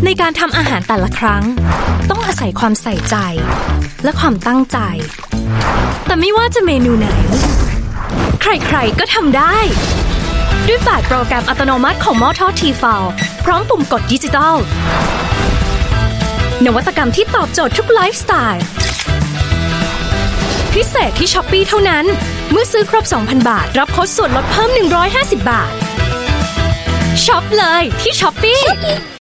ในการทำอาหารแต่ละครั้งต้องอาศัยความใส่ใจและความตั้งใจแต่ไม่ว่าจะเมนูไหนใครๆก็ทำได้ด้วย8โปรแกรมอัตโนมัติของหม้อทอดทีฟาวพร้อมปุ่มกดดิจิตอลนวัตกรรมที่ตอบโจทย์ทุกไลฟ์สไตล์พิเศษที่ Shopee เท่านั้นเมื่อซื้อครบ 2,000 บาทรับโค้ดส่วนลดเพิ่ม150 บาทช็อปเลยที่ Shopee